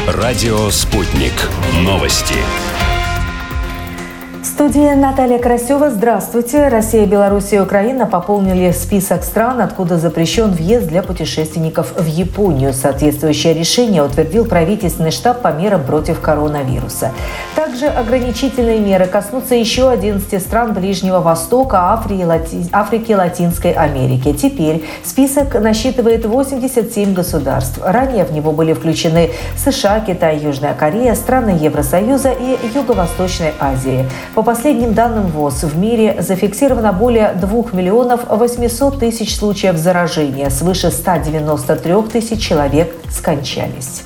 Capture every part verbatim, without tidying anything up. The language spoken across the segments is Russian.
Радио «Спутник». Новости. В студии Наталья Красева. Здравствуйте. Россия, Беларусь и Украина пополнили список стран, откуда запрещен въезд для путешественников в Японию. Соответствующее решение утвердил правительственный штаб по мерам против коронавируса. Также ограничительные меры коснутся еще одиннадцати стран Ближнего Востока, Африки и Латинской Америки. Теперь список насчитывает восемьдесят семь государств. Ранее в него были включены США, Китай, Южная Корея, страны Евросоюза и Юго-Восточной Азии. По последним данным ВОЗ, в мире зафиксировано более двух миллионов восьмисот тысяч случаев заражения. Свыше ста девяноста трёх тысяч человек скончались.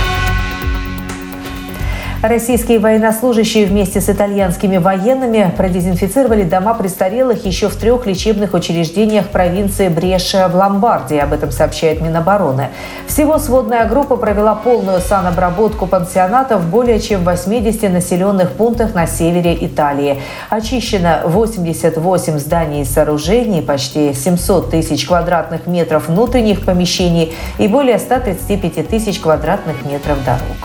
Российские военнослужащие вместе с итальянскими военными продезинфицировали дома престарелых еще в трех лечебных учреждениях провинции Брешия в Ломбардии. Об этом сообщает Минобороны. Всего сводная группа провела полную санобработку пансионатов в более чем восьмидесяти населенных пунктах на севере Италии. Очищено восемьдесят восемь зданий и сооружений, почти семьсот тысяч квадратных метров внутренних помещений и более ста тридцати пяти тысяч квадратных метров дорог.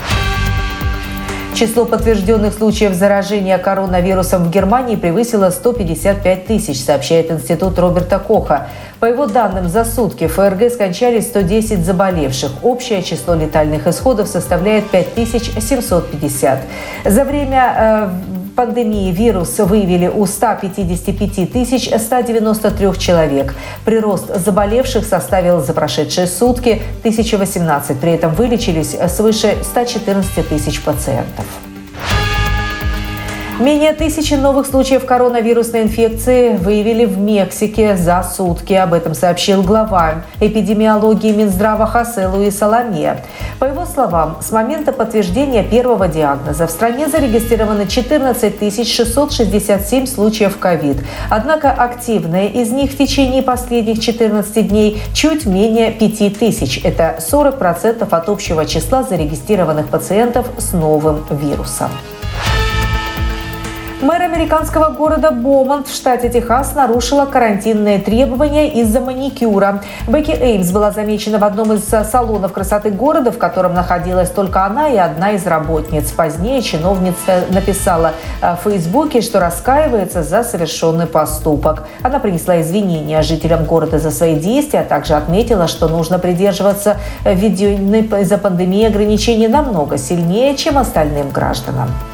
Число подтвержденных случаев заражения коронавирусом в Германии превысило сто пятьдесят пять тысяч, сообщает Институт Роберта Коха. По его данным, за сутки в ФРГ скончались сто десять заболевших. Общее число летальных исходов составляет пять тысяч семьсот пятьдесят. За время э, пандемии вирус выявили у ста пятидесяти пяти тысяч ста девяноста трёх человек. Прирост заболевших составил за прошедшие сутки тысячу восемнадцать. При этом вылечились свыше ста четырнадцати тысяч пациентов. Менее тысячи новых случаев коронавирусной инфекции выявили в Мексике за сутки. Об этом сообщил глава эпидемиологии Минздрава Хосе Луис Саламе. По его словам, с момента подтверждения первого диагноза в стране зарегистрировано четырнадцать тысяч шестьсот шестьдесят семь случаев ковид. Однако активные из них в течение последних четырнадцати дней чуть менее пяти тысяч. Это сорок процентов от общего числа зарегистрированных пациентов с новым вирусом. Мэр американского города Бомонт в штате Техас нарушила карантинные требования из-за маникюра. Бекки Эймс была замечена в одном из салонов красоты города, в котором находилась только она и одна из работниц. Позднее чиновница написала в Фейсбуке, что раскаивается за совершенный поступок. Она принесла извинения жителям города за свои действия, а также отметила, что нужно придерживаться введенных из-за пандемии ограничений намного сильнее, чем остальным гражданам.